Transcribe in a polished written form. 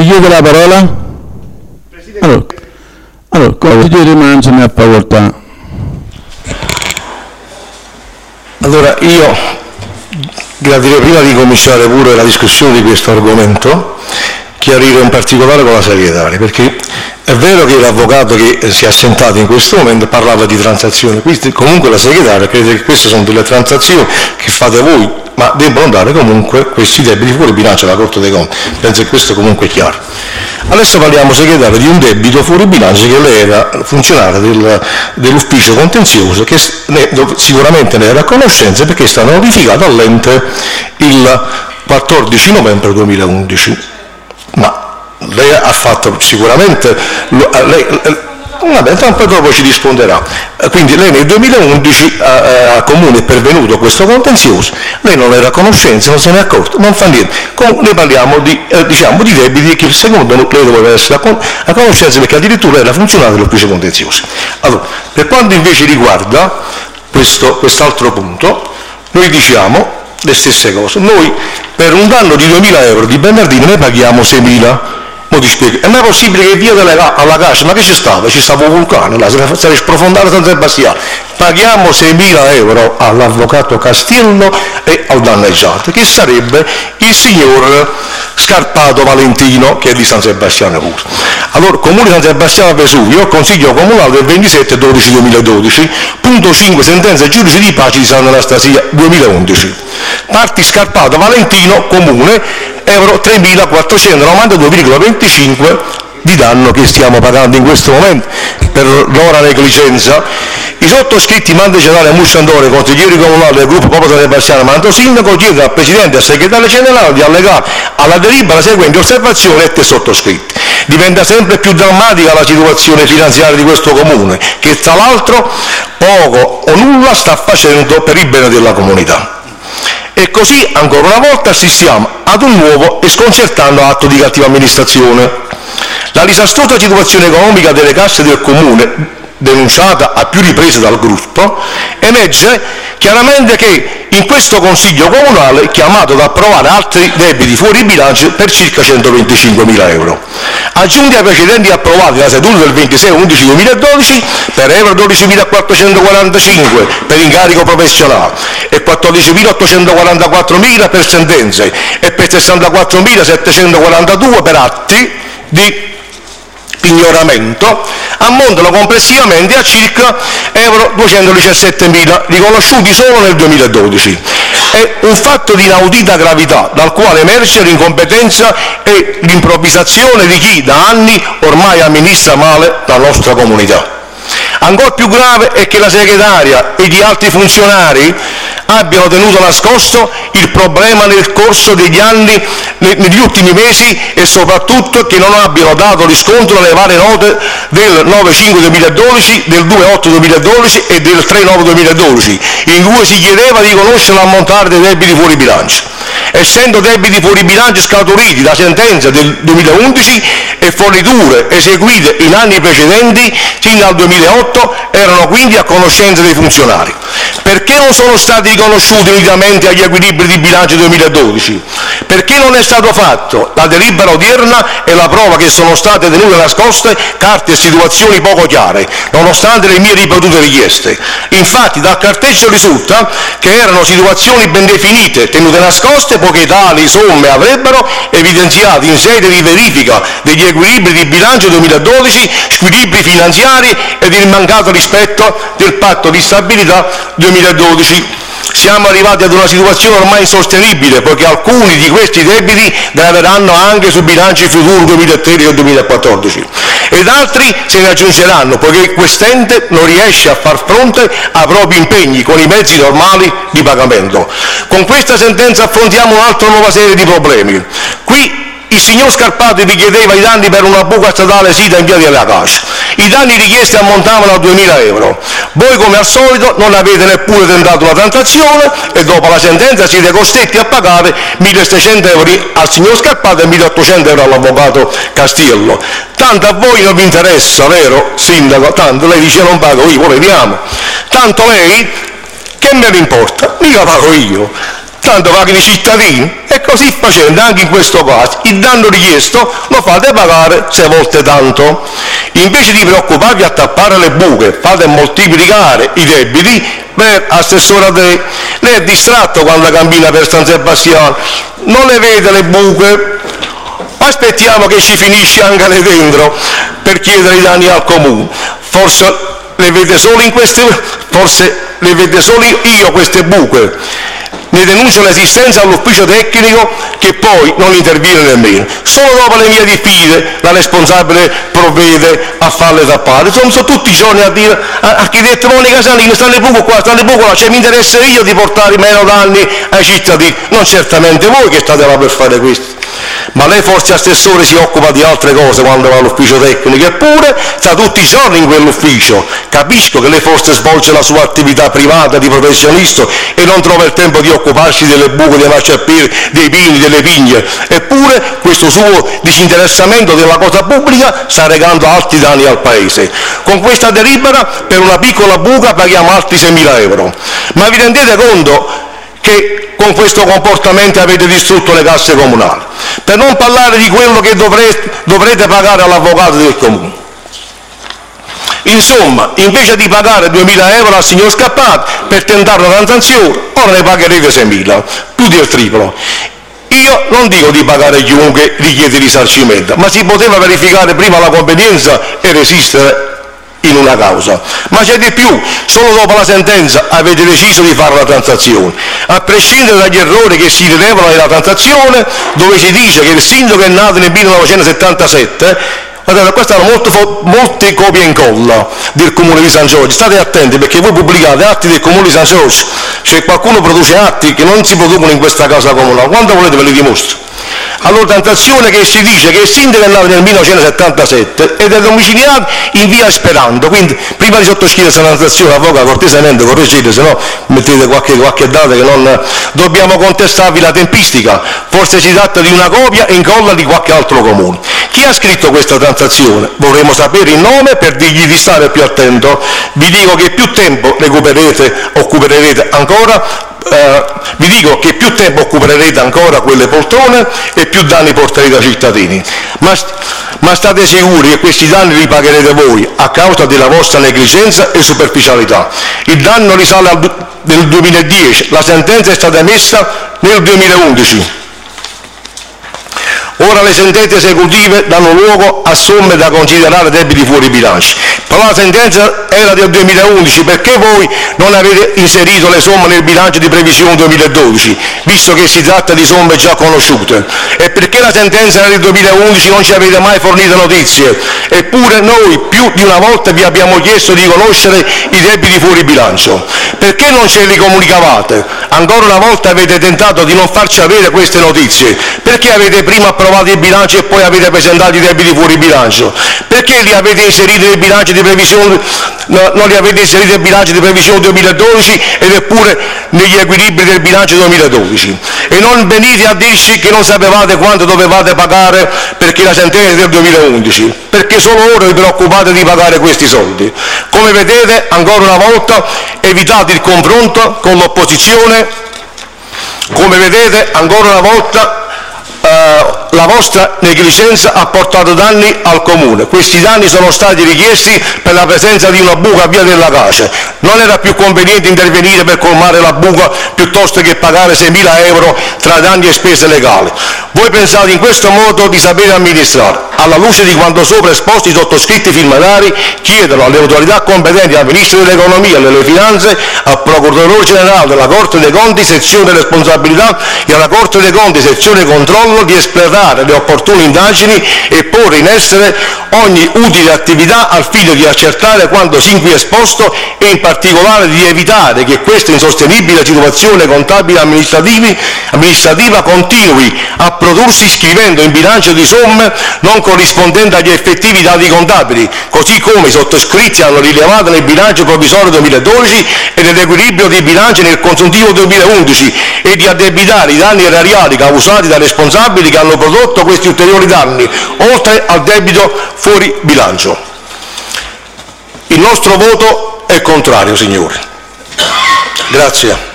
Chi chiede la parola? Allora, consigliere Mancia, ne ha facoltà. Allora, io gradirei, prima di cominciare pure la discussione di questo argomento, chiarire in particolare con la segretaria, perché è vero che l'avvocato che si è assentato in questo momento parlava di transazioni, comunque la segretaria crede che queste sono delle transazioni che fate voi, ma debbono andare comunque questi debiti fuori bilancio alla Corte dei Conti. Penso che questo comunque è chiaro. Adesso parliamo, segretario, di un debito fuori bilancio che lei era funzionario dell'ufficio contenzioso, che sicuramente ne era a conoscenza perché è stato notificato all'ente il 14 novembre 2011. Ma lei ha fatto sicuramente, vabbè, poi dopo ci risponderà. Quindi lei nel 2011 al Comune è pervenuto questo contenzioso, lei non era a conoscenza, non se ne è accorto, non fa niente. Noi parliamo di debiti che secondo lei doveva essere a conoscenza perché addirittura era funzionario dell'ufficio contenzioso. Allora, per quanto invece riguarda quest'altro punto, noi diciamo le stesse cose. Noi per un danno di 2.000 euro di Bernardino ne paghiamo 6.000. Mo ti spiego, è mai possibile che via alla Caixa, ma che ci stava? Ci stava un vulcano, là, si è sprofondato San Sebastiano. Paghiamo 6.000 euro all'avvocato Castiello e al danneggiato, che sarebbe il signor Scarpato Valentino, che è di San Sebastiano pure. Allora, Comune San Sebastiano Vesuvio, Consiglio Comunale del 27/12/2012, punto 5, sentenza giudice di pace di Sant'Anastasia 2011. Parti Scarpato Valentino, Comune, euro 3.492,25 di danno che stiamo pagando in questo momento per l'ora negligenza. I sottoscritti Mande Generale Musciandore, consiglieri comunali del gruppo Popolo San Sebastiano Manto Sindaco, chiedono al Presidente e al Segretario Generale di allegare alla delibera le seguenti osservazioni e sottoscritti. Diventa sempre più drammatica la situazione finanziaria di questo Comune, che tra l'altro poco o nulla sta facendo per il bene della comunità. E così, ancora una volta, assistiamo ad un nuovo e sconcertante atto di cattiva amministrazione. La disastrosa situazione economica delle casse del Comune, denunciata a più riprese dal gruppo, emerge chiaramente che in questo Consiglio Comunale è chiamato ad approvare altri debiti fuori bilancio per circa 125.000 euro, aggiunti ai precedenti approvati nella seduta del 26/11/2012 per euro 12.445 per incarico professionale e 14.844.000 per sentenze e per 64.742 per atti di pignoramento, ammontano complessivamente a circa euro 217.000, riconosciuti solo nel 2012. È un fatto di inaudita gravità, dal quale emerge l'incompetenza e l'improvvisazione di chi da anni ormai amministra male la nostra comunità. Ancora più grave è che la segretaria e gli altri funzionari abbiano tenuto nascosto il problema nel corso degli anni, negli ultimi mesi, e soprattutto che non abbiano dato riscontro alle varie note del 9/5/2012, del 2/8/2012 e del 3/9/2012, in cui si chiedeva di conoscere l'ammontare dei debiti fuori bilancio. Essendo debiti fuori bilancio scaturiti da sentenze del 2011 e forniture eseguite in anni precedenti, sin dal 2008, erano quindi a conoscenza dei funzionari. Perché non sono stati riconosciuti unitamente agli equilibri di bilancio 2012? Perché non è stato fatto? La delibera odierna è la prova che sono state tenute nascoste carte e situazioni poco chiare, nonostante le mie ripetute richieste. Infatti dal carteggio risulta che erano situazioni ben definite, tenute nascoste, poiché tali somme avrebbero evidenziato in sede di verifica degli equilibri di bilancio 2012 squilibri finanziari ed il mancato rispetto del patto di stabilità 2012. Siamo arrivati ad una situazione ormai insostenibile, poiché alcuni di questi debiti graveranno anche sui bilanci futuri 2013 e 2014, ed altri se ne aggiungeranno, poiché quest'ente non riesce a far fronte ai propri impegni con i mezzi normali di pagamento. Con questa sentenza affrontiamo un'altra nuova serie di problemi. Qui il signor Scarpato vi chiedeva i danni per una buca statale sita in via della Caixa. I danni richiesti ammontavano a 2.000 euro. Voi, come al solito, non avete neppure tentato una transazione e dopo la sentenza siete costretti a pagare 1.600 euro al signor Scarpato e 1.800 euro all'avvocato Castiello. Tanto a voi non vi interessa, vero, sindaco? Tanto lei dice non pago io, poi vediamo. Tanto lei, che me ne importa? Mica pago io. tanto pagano i cittadini, e così facendo anche in questo caso il danno richiesto lo fate pagare 6 volte tanto. Invece di preoccuparvi a tappare le buche, fate moltiplicare i debiti. Beh, assessore Adei, lei è distratto quando cammina per San Sebastiano, non le vede le buche? Aspettiamo che ci finisce anche lei dentro per chiedere i danni al comune. Forse le vede solo io queste buche. Ne denuncio l'esistenza all'ufficio tecnico che poi non interviene nemmeno. Solo dopo le mie diffide la responsabile provvede a farle tappare. Insomma, sono tutti i giorni a dire architetto Monica Salini, stanno le buche qua, cioè mi interessa io di portare meno danni ai cittadini, non certamente voi che state là per fare questo. Ma lei forse assessore si occupa di altre cose quando va all'ufficio tecnico, eppure sta tutti i giorni in quell'ufficio. Capisco che lei forse svolge la sua attività privata di professionista e non trova il tempo di occuparsi delle buche, dei marciapiedi, dei pini, delle pigne, eppure questo suo disinteressamento della cosa pubblica sta recando alti danni al Paese. Con questa delibera per una piccola buca paghiamo altri 6.000 euro. Ma vi rendete conto che con questo comportamento avete distrutto le casse comunali? Per non parlare di quello che dovrete pagare all'avvocato del comune. Insomma, invece di pagare 2.000 euro al signor Scappato per tentare una transazione, ora ne pagherete 6.000, più del triplo. Io non dico di pagare chiunque richiede risarcimento, ma si poteva verificare prima la convenienza e resistere in una causa. Ma c'è di più, solo dopo la sentenza avete deciso di fare la transazione, a prescindere dagli errori che si rilevano nella transazione, dove si dice che il sindaco è nato nel 1977. Guardate, queste erano molte copie e incolla del Comune di San Giorgio. State attenti, perché voi pubblicate atti del Comune di San Giorgio, cioè qualcuno produce atti che non si producono in questa casa comunale. Quando volete ve li dimostro. Allora, transazione che si dice che il sindaco è nato nel 1977 ed è domiciliato in via Sperando, quindi prima di sottoscrivere questa transazione, avvocato, cortesemente correggete, se no mettete qualche data che non dobbiamo contestarvi la tempistica. Forse si tratta di una copia e incolla di qualche altro comune. Chi ha scritto questa transazione? Vorremmo sapere il nome per dirgli di stare più attento. Vi dico che più tempo occupererete ancora quelle poltrone e più danni porterete ai cittadini. Ma state sicuri che questi danni li pagherete voi a causa della vostra negligenza e superficialità. Il danno risale al 2010, la sentenza è stata emessa nel 2011. Ora le sentenze esecutive danno luogo a somme da considerare debiti fuori bilancio. Però la sentenza era del 2011, perché voi non avete inserito le somme nel bilancio di previsione 2012, visto che si tratta di somme già conosciute? E perché la sentenza era del 2011 non ci avete mai fornito notizie? Eppure noi più di una volta vi abbiamo chiesto di conoscere i debiti fuori bilancio. Perché non ce li comunicavate? Ancora una volta avete tentato di non farci avere queste notizie. Perché avete prima approvato il bilancio e poi avete presentato i debiti fuori bilancio? Perché li avete inseriti nel bilancio di previsione, non li avete inseriti nel bilancio di previsione 2012 ed eppure negli equilibri del bilancio 2012? E non venite a dirci che non sapevate quanto dovevate pagare perché la sentenza è del 2011, perché solo ora vi preoccupate di pagare questi soldi. Come vedete, ancora una volta evitate il confronto con l'opposizione. Come vedete, ancora una volta la vostra negligenza ha portato danni al comune. Questi danni sono stati richiesti per la presenza di una buca a via della Cace. Non era più conveniente intervenire per colmare la buca piuttosto che pagare 6.000 euro tra danni e spese legali? Voi pensate in questo modo di sapere amministrare. Alla luce di quanto sopra esposti i sottoscritti firmatari chiedono alle autorità competenti, al Ministro dell'Economia e delle Finanze, al Procuratore Generale della Corte dei Conti, sezione responsabilità, e alla Corte dei Conti, sezione controllo, di espletare le opportune indagini e porre in essere ogni utile attività al fine di accertare quanto sin qui esposto e in particolare di evitare che questa insostenibile situazione contabile amministrativa continui a prodursi iscrivendo in bilancio di somme non corrispondenti agli effettivi dati contabili, così come i sottoscritti hanno rilevato nel bilancio provvisorio 2012 e nell'equilibrio di bilancio nel consuntivo 2011, e di addebitare i danni erariali causati dai responsabili che hanno prodotto questi ulteriori danni, oltre al debito fuori bilancio. Il nostro voto è contrario, signori. Grazie.